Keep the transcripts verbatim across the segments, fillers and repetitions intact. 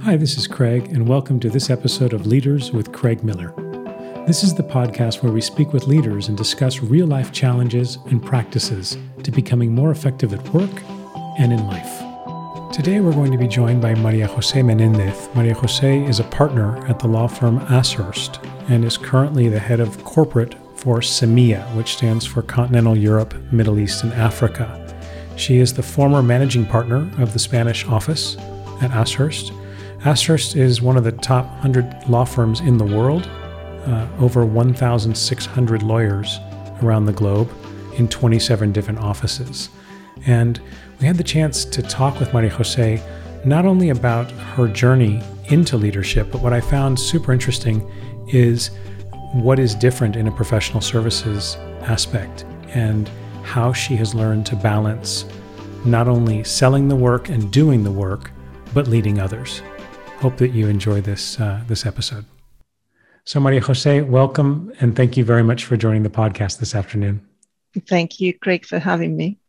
Hi, this is Craig, and welcome to this episode of Leaders with Craig Miller. This is the podcast where we speak with leaders and discuss real-life challenges and practices to becoming more effective at work and in life. Today, we're going to be joined by Maria Jose Menendez. Maria Jose is a partner at the law firm Ashurst and is currently the head of corporate for CEMEA, which stands for Continental Europe, Middle East, and Africa. She is the former managing partner of the Spanish office at Ashurst. Ashurst is one of the top one hundred law firms in the world, uh, over one thousand six hundred lawyers around the globe in twenty-seven different offices. And we had the chance to talk with Maria Jose not only about her journey into leadership, but what I found super interesting is what is different in a professional services aspect and how she has learned to balance not only selling the work and doing the work, but leading others. Hope that you enjoy this uh, this episode. So Maria Jose, welcome, and thank you very much for joining the podcast this afternoon. Thank you, Craig, for having me.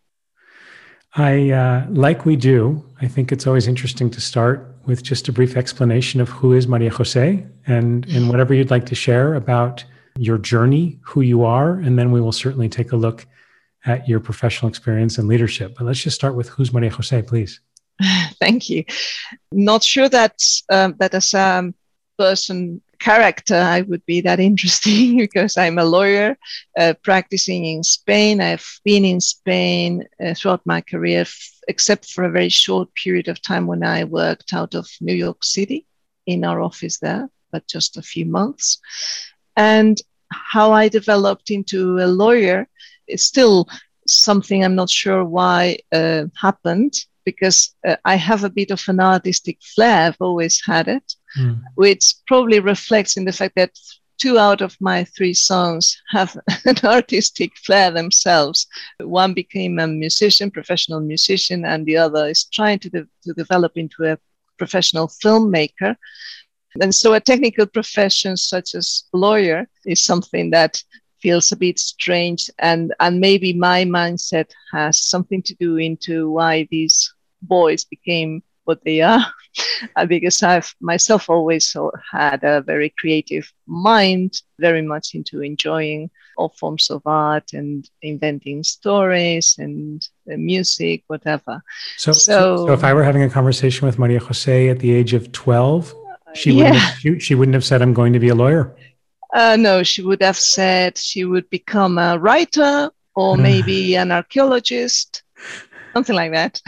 I, uh, like we do, I think it's always interesting to start with just a brief explanation of who is Maria Jose and, and whatever you'd like to share about your journey, who you are, and then we will certainly take a look at your professional experience and leadership. But let's just start with who's Maria Jose, please. Thank you. Not sure that um, that as a person character I would be that interesting because I'm a lawyer uh, practicing in Spain. I've been in Spain uh, throughout my career, f- except for a very short period of time when I worked out of New York City in our office there, but just a few months. And how I developed into a lawyer is still something I'm not sure why uh, happened. Because uh, I have a bit of an artistic flair, I've always had it, mm. which probably reflects in the fact that two out of my three sons have an artistic flair themselves. One became a musician, professional musician, and the other is trying to, de- to develop into a professional filmmaker. And so a technical profession such as lawyer is something that feels a bit strange, and, and maybe my mindset has something to do into why these boys became what they are, because I've myself always had a very creative mind, very much into enjoying all forms of art and inventing stories and uh, music, whatever. So, so, so if I were having a conversation with Maria Jose at the age of twelve, she wouldn't yeah. have, she, she wouldn't have said, "I'm going to be a lawyer." Uh, no, she would have said she would become a writer or maybe an archaeologist. Something like that.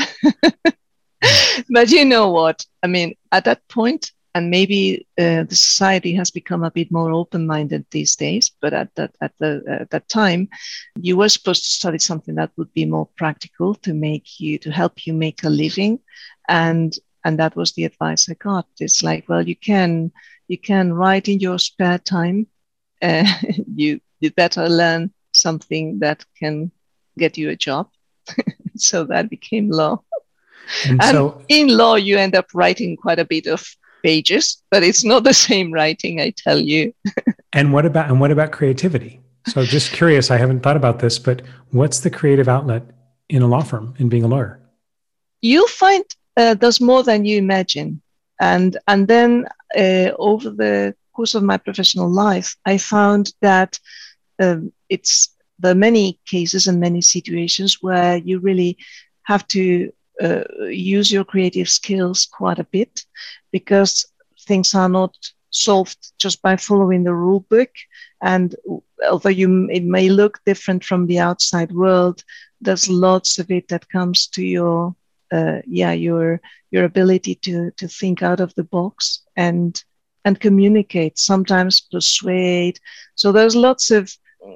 But you know what? I mean, at that point, and maybe uh, the society has become a bit more open-minded these days, but at that at the at that time, you were supposed to study something that would be more practical to make you to help you make a living, and and that was the advice I got. It's like, well, you can you can write in your spare time. Uh, you you better learn something that can get you a job. So that became law. And, and so, in law, you end up writing quite a bit of pages, but it's not the same writing, I tell you. and what about and what about creativity? So just curious, I haven't thought about this, but what's the creative outlet in a law firm, in being a lawyer? You'll find uh, there's more than you imagine. And, and then uh, over the course of my professional life, I found that um, it's there are many cases and many situations where you really have to uh, use your creative skills quite a bit because things are not solved just by following the rule book. And although you, it may look different from the outside world, there's lots of it that comes to your, uh, yeah, your your ability to to think out of the box and and communicate, sometimes persuade. So there's lots of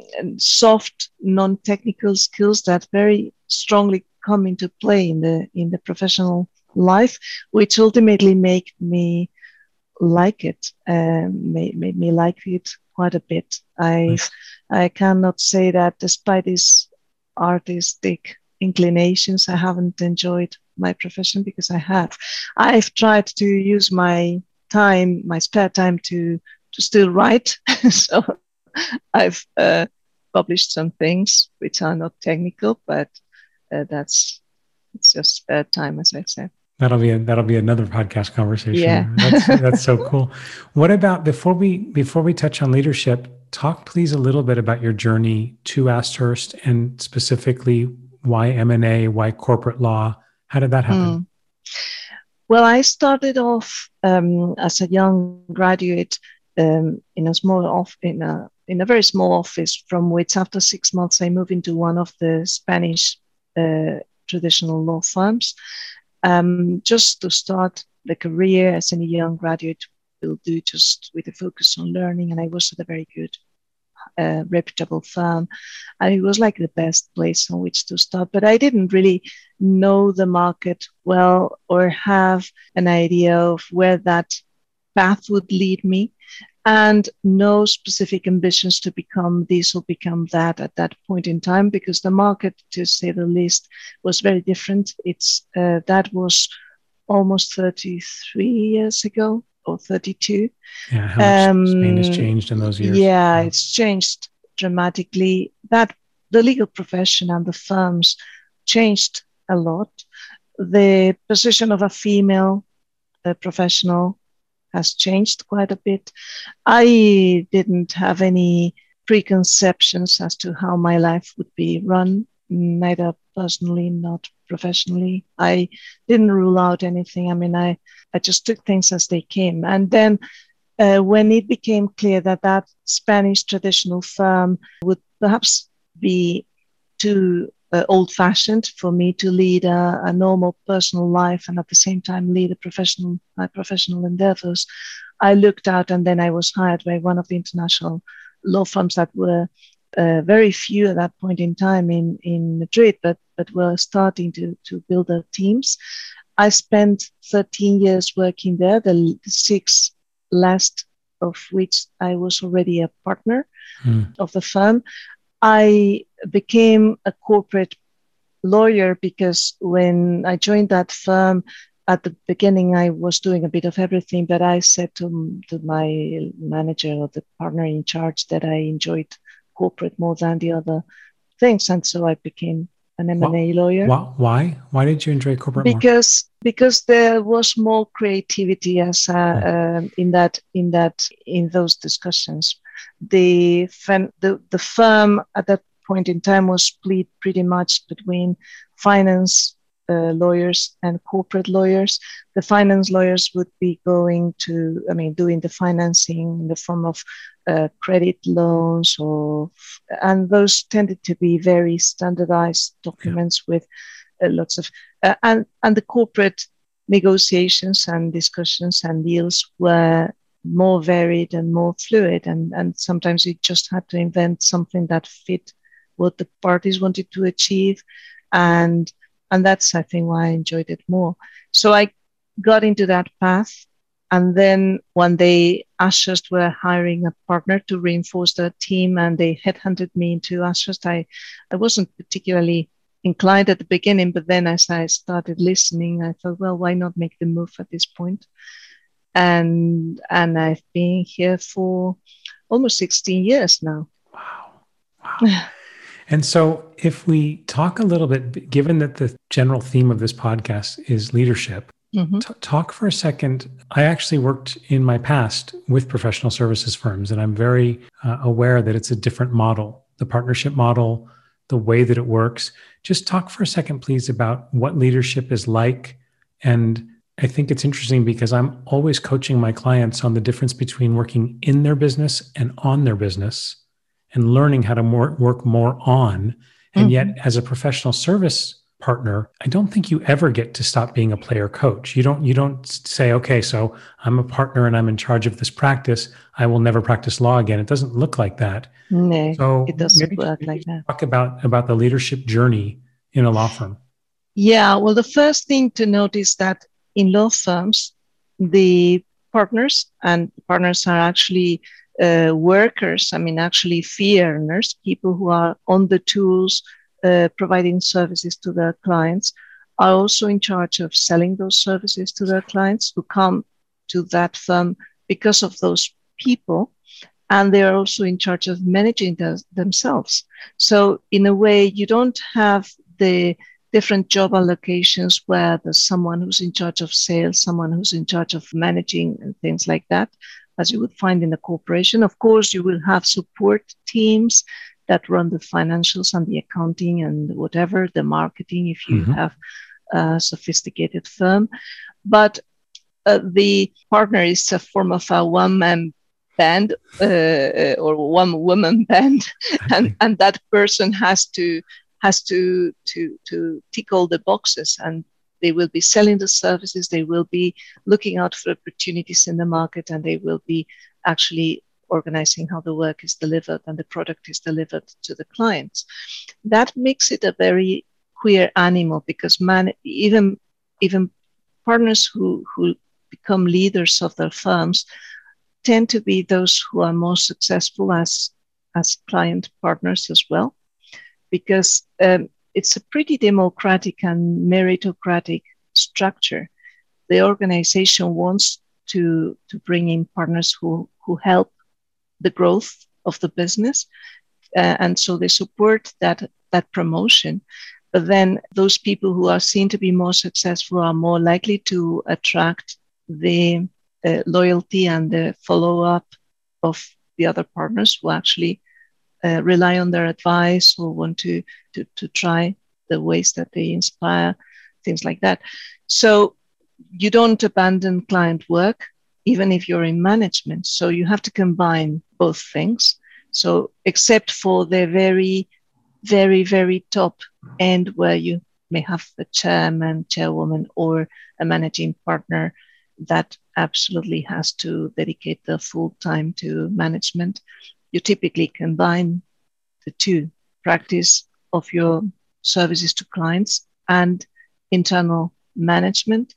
soft, non-technical skills that very strongly come into play in the in the professional life, which ultimately make me like it, um, made, made me like it quite a bit. I nice. I cannot say that despite these artistic inclinations, I haven't enjoyed my profession because I have. I've tried to use my time, my spare time to to still write. So I've uh, published some things which are not technical, but uh, that's it's just spare time, as I said. That'll be a, that'll be another podcast conversation. Yeah. That's that's so cool. What about before we before we touch on leadership? Talk please a little bit about your journey to Ashurst and specifically why M and A, why corporate law. How did that happen? Mm. Well, I started off um, as a young graduate um, in a small off in a in a very small office, from which after six months I moved into one of the Spanish uh, traditional law firms. Um, just to start the career as a young graduate will do, just with a focus on learning. And I was at a very good, uh, reputable firm. And it was like the best place on which to start. But I didn't really know the market well or have an idea of where that path would lead me. And no specific ambitions to become this or become that at that point in time, because the market, to say the least, was very different. It's uh, that was almost thirty-three years ago or thirty-two. Yeah, how much um, Spain has changed in those years. Yeah, yeah, it's changed dramatically. That the legal profession and the firms changed a lot. The position of a female uh, professional has changed quite a bit. I didn't have any preconceptions as to how my life would be run, neither personally, not professionally. I didn't rule out anything. I mean, I, I just took things as they came. And then uh, when it became clear that that Spanish traditional firm would perhaps be too uh, old-fashioned for me to lead a, a normal personal life and at the same time lead a professional my professional endeavors, I looked out, and then I was hired by one of the international law firms that were uh, very few at that point in time in, in Madrid, but but were starting to, to build their teams. I spent thirteen years working there, the six last of which I was already a partner mm. of the firm. I became a corporate lawyer because when I joined that firm, at the beginning, I was doing a bit of everything, but I said to, to my manager or the partner in charge that I enjoyed corporate more than the other things. And so I became an M and A lawyer. Why? Why did you enjoy corporate because, more? Because there was more creativity as a, oh. um, in that in that in those discussions. The, the the firm at that point in time was split pretty much between finance uh, lawyers and corporate lawyers. The finance lawyers would be going to, I mean, doing the financing in the form of uh, credit loans, or and those tended to be very standardized documents yeah. with uh, lots of uh, and and the corporate negotiations and discussions and deals were more varied and more fluid, and, and sometimes you just had to invent something that fit what the parties wanted to achieve, and and that's I think why I enjoyed it more. So I got into that path, and then one day Ashurst were hiring a partner to reinforce their team, and they headhunted me into Ashurst. I, I wasn't particularly inclined at the beginning, but then as I started listening, I thought, well, why not make the move at this point? And and I've been here for almost sixteen years now. Wow. Wow. And so if we talk a little bit, given that the general theme of this podcast is leadership, mm-hmm. t- talk for a second. I actually worked in my past with professional services firms, and I'm very uh, aware that it's a different model, the partnership model, the way that it works. Just talk for a second, please, about what leadership is like. And I think it's interesting because I'm always coaching my clients on the difference between working in their business and on their business, and learning how to more, work more on. And mm-hmm. yet, as a professional service partner, I don't think you ever get to stop being a player coach. You don't, you don't say, okay, so I'm a partner and I'm in charge of this practice. I will never practice law again. It doesn't look like that. No, so it doesn't maybe, work maybe like that. Talk about, about the leadership journey in a law firm. Yeah, well, the first thing to note is that in law firms, the partners, and partners are actually uh, workers, I mean, actually fee earners, people who are on the tools, uh, providing services to their clients, are also in charge of selling those services to their clients who come to that firm because of those people. And they are also in charge of managing the, themselves. So in a way, you don't have the different job allocations where there's someone who's in charge of sales, someone who's in charge of managing and things like that, as you would find in a corporation. Of course, you will have support teams that run the financials and the accounting and whatever, the marketing, if you mm-hmm. have a sophisticated firm. But uh, the partner is a form of a one-man band uh, or one-woman band, and, and that person has to has to, to, to tick all the boxes, and they will be selling the services, they will be looking out for opportunities in the market, and they will be actually organizing how the work is delivered and the product is delivered to the clients. That makes it a very queer animal, because man, even, even partners who, who become leaders of their firms tend to be those who are most successful as, as client partners as well, because um, it's a pretty democratic and meritocratic structure. The organization wants to, to bring in partners who, who help the growth of the business. Uh, and so they support that, that promotion. But then those people who are seen to be more successful are more likely to attract the uh, loyalty and the follow-up of the other partners who actually Uh, rely on their advice or want to, to, to try the ways that they inspire, things like that. So you don't abandon client work, even if you're in management. So you have to combine both things. So except for the very, very, very top end where you may have a chairman, chairwoman, or a managing partner that absolutely has to dedicate the full time to management, you typically combine the two, practice of your services to clients and internal management.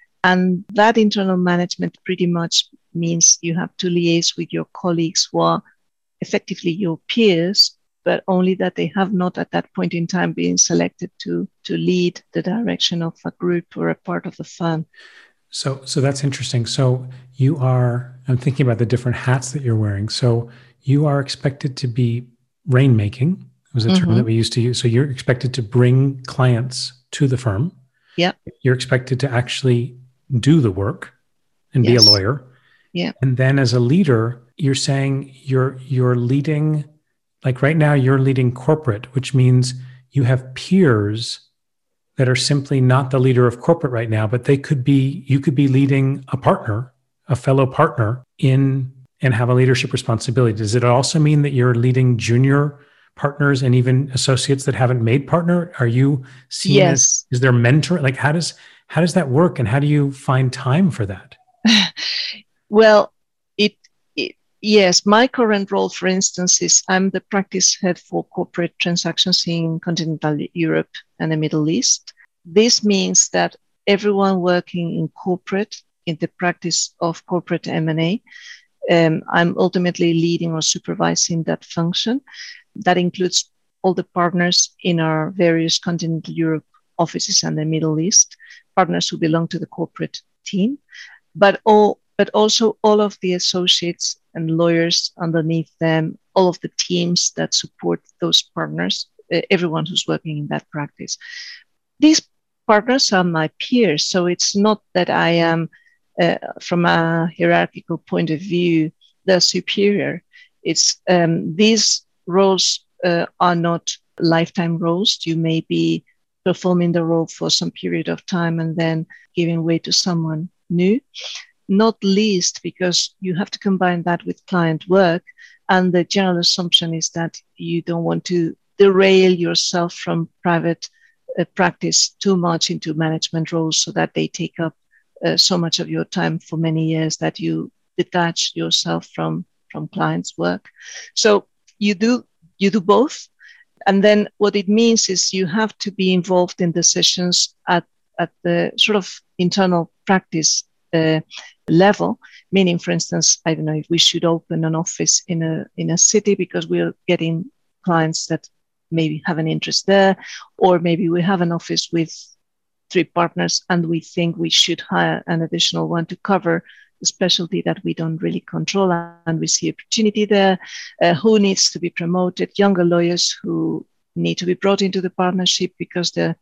And that internal management pretty much means you have to liaise with your colleagues who are effectively your peers, but only that they have not at that point in time been selected to, to lead the direction of a group or a part of the firm. So, so that's interesting. So you are, I'm thinking about the different hats that you're wearing. So you are expected to be rainmaking, was a term mm-hmm. that we used to use. So you're expected to bring clients to the firm. Yeah. You're expected to actually do the work and yes. be a lawyer. Yeah. And then as a leader, you're saying you're you're leading, like right now you're leading corporate, which means you have peers that are simply not the leader of corporate right now, but they could be, you could be leading a partner, a fellow partner in, and have a leadership responsibility. Does it also mean that you're leading junior partners and even associates that haven't made partner? Are you seen yes. as, is there mentor? Like how does, how does that work? And how do you find time for that? Well, it, it yes, my current role, for instance, is I'm the practice head for corporate transactions in continental Europe and the Middle East. This means that everyone working in corporate, in the practice of corporate M and A, um, I'm ultimately leading or supervising that function. That includes all the partners in our various continental Europe offices and the Middle East, partners who belong to the corporate team, but all, but also all of the associates and lawyers underneath them, all of the teams that support those partners, uh, everyone who's working in that practice. These partners are my peers, so it's not that I am, uh, from a hierarchical point of view, the superior. It's um, these roles uh, are not lifetime roles. You may be performing the role for some period of time and then giving way to someone new, not least because you have to combine that with client work. And the general assumption is that you don't want to derail yourself from private uh, practice too much into management roles so that they take up uh, so much of your time for many years that you detach yourself from, from clients' work. So you do, you do both. And then what it means is you have to be involved in decisions at, at the sort of internal practice uh, level, meaning, for instance, I don't know, if we should open an office in a in a city because we're getting clients that maybe have an interest there, or maybe we have an office with three partners and we think we should hire an additional one to cover the specialty that we don't really control, and we see opportunity there. Uh, who needs to be promoted? Younger lawyers who need to be brought into the partnership because the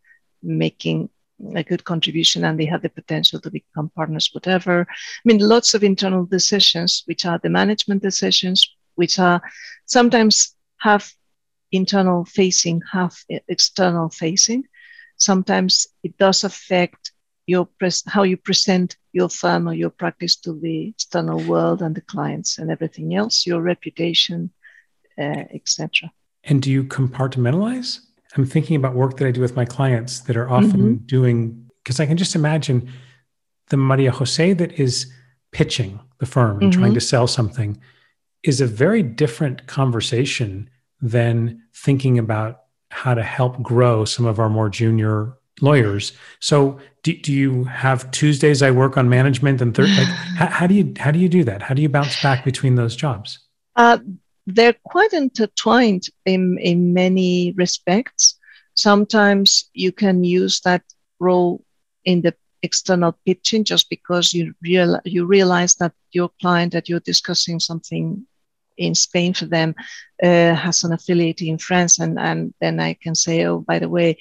making a good contribution and they have the potential to become partners, whatever. I mean, lots of internal decisions, which are the management decisions, which are sometimes have internal facing, have external facing. Sometimes it does affect your pres- how you present your firm or your practice to the external world and the clients and everything else, your reputation, uh, et cetera. And do you compartmentalize? I'm thinking about work that I do with my clients that are often mm-hmm. doing, because I can just imagine the Maria Jose that is pitching the firm and mm-hmm. trying to sell something is a very different conversation than thinking about how to help grow some of our more junior lawyers. So do, do you have Tuesdays I work on management and third, like how, how do you, how do you do that? How do you bounce back between those jobs? Uh, they're quite intertwined in, in many respects. Sometimes you can use that role in the external pitching just because you real, you realize that your client that you're discussing something in Spain for them uh, has an affiliate in France, and, and then I can say, oh, by the way,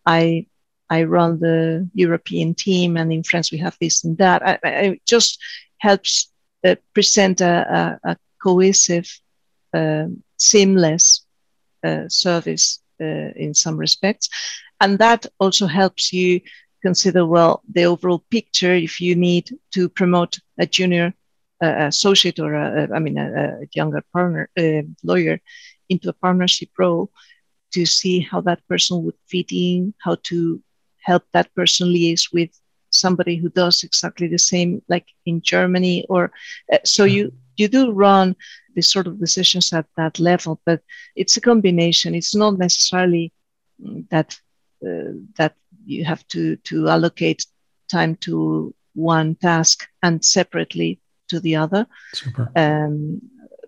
I I run the European team, and in France we have this and that. I, I, it just helps uh, present a, a, a cohesive, uh, seamless uh, service uh, in some respects, and that also helps you consider well the overall picture. If you need to promote a junior uh, associate or a, a, I mean a, a younger partner uh, lawyer into a partnership role, to see how that person would fit in, how to help that person liaise with somebody who does exactly the same, like in Germany, or uh, so you you do run these sort of decisions at that level, but it's a combination. It's not necessarily that uh, that you have to to allocate time to one task and separately to the other. Super. Um,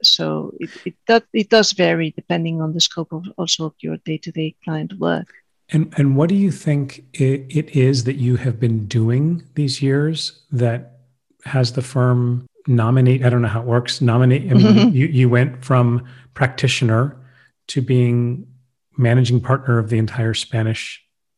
so it it does it does vary depending on the scope of also of your day-to-day client work. And and what do you think it, it is that you have been doing these years that has the firm nominate? I don't know how it works. Nominate. I mean, mm-hmm. you you went from practitioner to being managing partner of the entire Spanish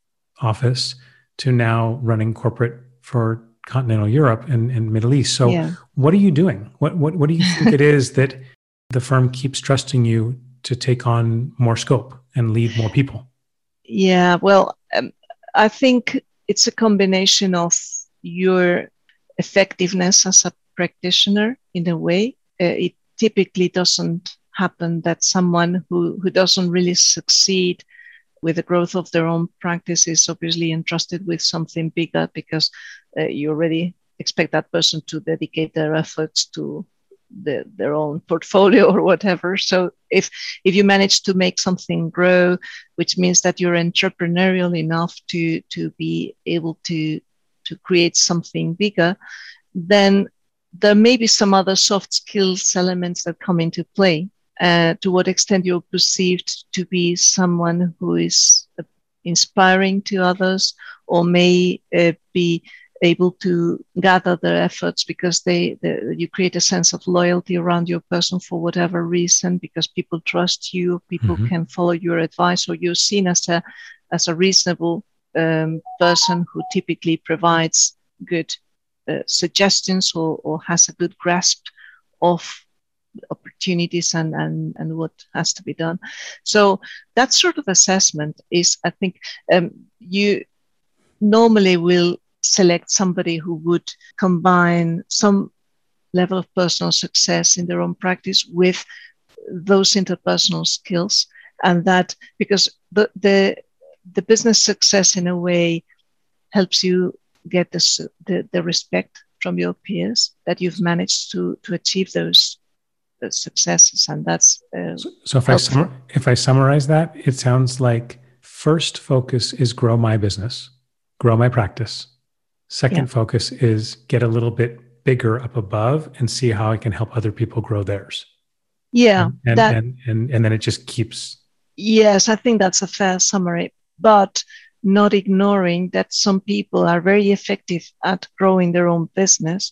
office to now running corporate for continental Europe and, and Middle East. So yeah. What are you doing? What what what do you think it is that the firm keeps trusting you to take on more scope and lead more people? Yeah, well, um, I think it's a combination of your effectiveness as a practitioner in a way. Uh, it typically doesn't happen that someone who, who doesn't really succeed with the growth of their own practice is obviously entrusted with something bigger, because uh, you already expect that person to dedicate their efforts to the, their own portfolio or whatever. So if if you manage to make something grow, which means that you're entrepreneurial enough to to be able to to create something bigger, then there may be some other soft skills elements that come into play. Uh, to what extent you're perceived to be someone who is uh, inspiring to others, or may uh, be able to gather their efforts because they, they you create a sense of loyalty around your person for whatever reason, because people trust you, people mm-hmm. can follow your advice, or you're seen as a as a reasonable um, person who typically provides good uh, suggestions or, or has a good grasp of opportunities and, and, and what has to be done. So that sort of assessment is, I think, um, you normally will select somebody who would combine some level of personal success in their own practice with those interpersonal skills. And that, because the the, the business success in a way helps you get the, the, the respect from your peers that you've managed to, to achieve those successes, and that's uh, so, so if helpful. I sum- if I summarize that, it sounds like first focus is grow my business, grow my practice. Second yeah. focus is get a little bit bigger up above and see how I can help other people grow theirs. Yeah, and and, that, and, and and then it just keeps. Yes, I think that's a fair summary, but not ignoring that some people are very effective at growing their own business,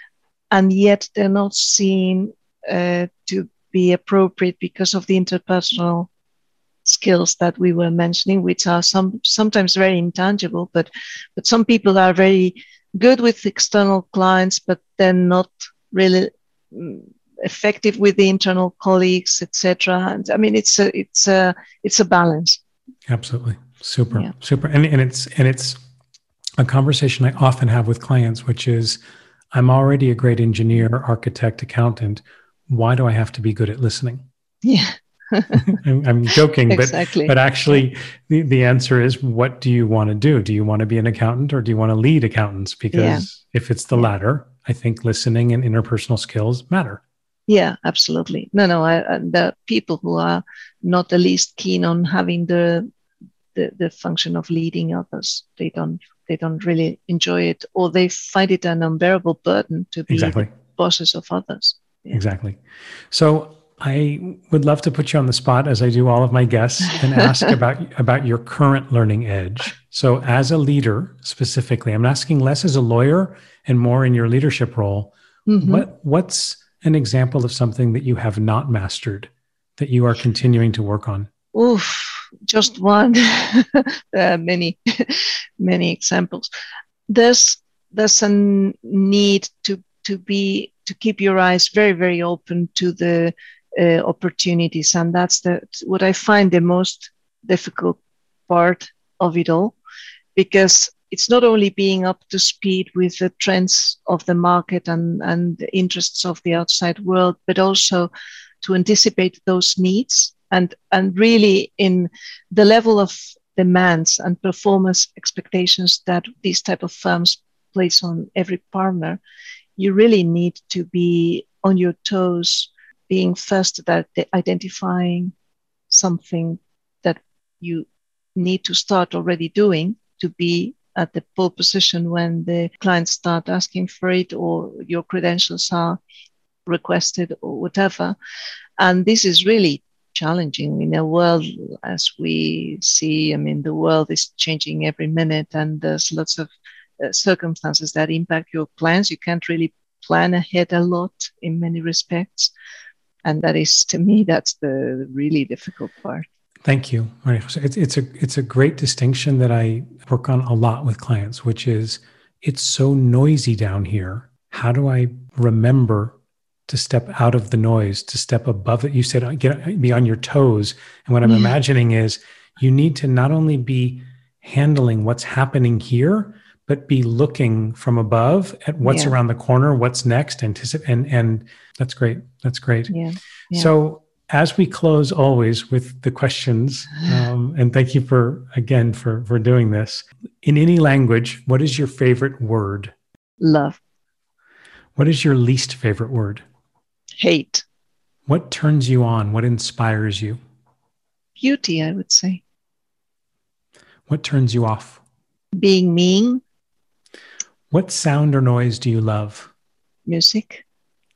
and yet they're not seen Uh, to be appropriate because of the interpersonal skills that we were mentioning, which are some sometimes very intangible, but but some people are very good with external clients, but they're not really effective with the internal colleagues, et cetera. And I mean, it's a it's a it's a balance. Absolutely, super, yeah. super, and and it's and it's a conversation I often have with clients, which is, I'm already a great engineer, architect, accountant. Why do I have to be good at listening? Yeah. I'm, I'm joking, exactly. but but actually yeah. the, the answer is, what do you want to do? Do you want to be an accountant, or do you want to lead accountants? Because yeah. if it's the yeah. latter, I think listening and interpersonal skills matter. Yeah, absolutely. No, no, I, I, the people who are not the least keen on having the, the the function of leading others, they don't they don't really enjoy it, or they find it an unbearable burden to be exactly. the bosses of others. Yeah. Exactly. So I would love to put you on the spot, as I do all of my guests, and ask about, about your current learning edge. So as a leader specifically, I'm asking less as a lawyer and more in your leadership role. Mm-hmm. What What's an example of something that you have not mastered that you are continuing to work on? Oof, just one. There are many, many examples. There's there's a need to to be to keep your eyes very, very open to the Uh, opportunities, and that's the what I find the most difficult part of it all, because it's not only being up to speed with the trends of the market and and the interests of the outside world, but also to anticipate those needs and and really in the level of demands and performance expectations that these type of firms place on every partner. You really need to be on your toes, being first at identifying something that you need to start already doing to be at the pole position when the clients start asking for it, or your credentials are requested, or whatever. And this is really challenging in a world, as we see. I mean, the world is changing every minute, and there's lots of uh, circumstances that impact your plans. You can't really plan ahead a lot in many respects. And that is, to me, that's the really difficult part. Thank you, Maria Jose. It's, it's, a, it's a great distinction that I work on a lot with clients, which is, it's so noisy down here. How do I remember to step out of the noise, to step above it? You said, get, be on your toes. And what I'm yeah. imagining is, you need to not only be handling what's happening here, but be looking from above at what's yeah. around the corner, what's next, anticipate, and and that's great. That's great. Yeah. Yeah. So as we close always with the questions, um, and thank you for, again, for, for doing this. In any language, what is your favorite word? Love. What is your least favorite word? Hate. What turns you on? What inspires you? Beauty, I would say. What turns you off? Being mean. What sound or noise do you love? Music.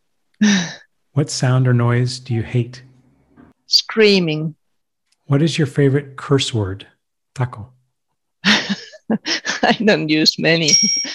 What sound or noise do you hate? Screaming. What is your favorite curse word? Taco. I don't use many.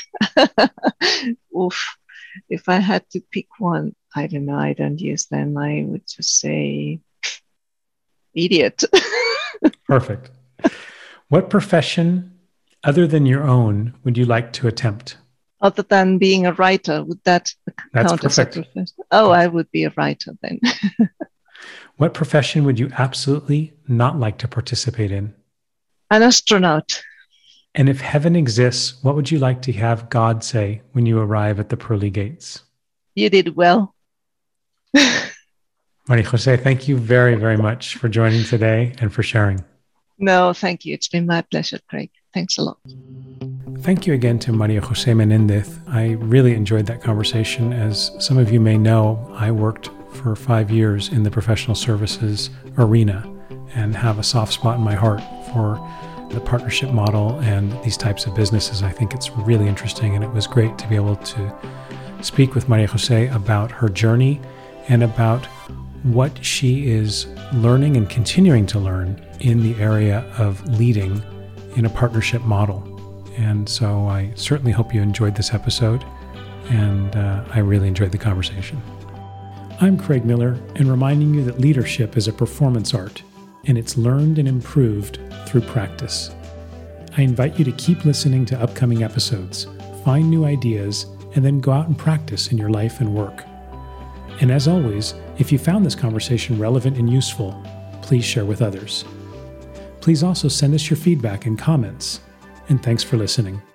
Oof. If I had to pick one, I don't know, I don't use them. I would just say idiot. Perfect. What profession other than your own would you like to attempt? Other than being a writer, would that That's count perfect. as a profession? Oh, I would be a writer then. What profession would you absolutely not like to participate in? An astronaut. And if heaven exists, what would you like to have God say when you arrive at the pearly gates? You did well. Maria Jose, thank you very, very much for joining today and for sharing. No, thank you. It's been my pleasure, Craig. Thanks a lot. Thank you again to Maria Jose Menendez. I really enjoyed that conversation. As some of you may know, I worked for five years in the professional services arena and have a soft spot in my heart for the partnership model and these types of businesses. I think it's really interesting, and it was great to be able to speak with Maria Jose about her journey and about what she is learning and continuing to learn in the area of leading in a partnership model. And so I certainly hope you enjoyed this episode, and uh, I really enjoyed the conversation. I'm Craig Miller, and reminding you that leadership is a performance art. and it's learned and improved through practice. I invite you to keep listening to upcoming episodes, find new ideas, and then go out and practice in your life and work. And as always, if you found this conversation relevant and useful, please share with others. Please also send us your feedback and comments. And thanks for listening.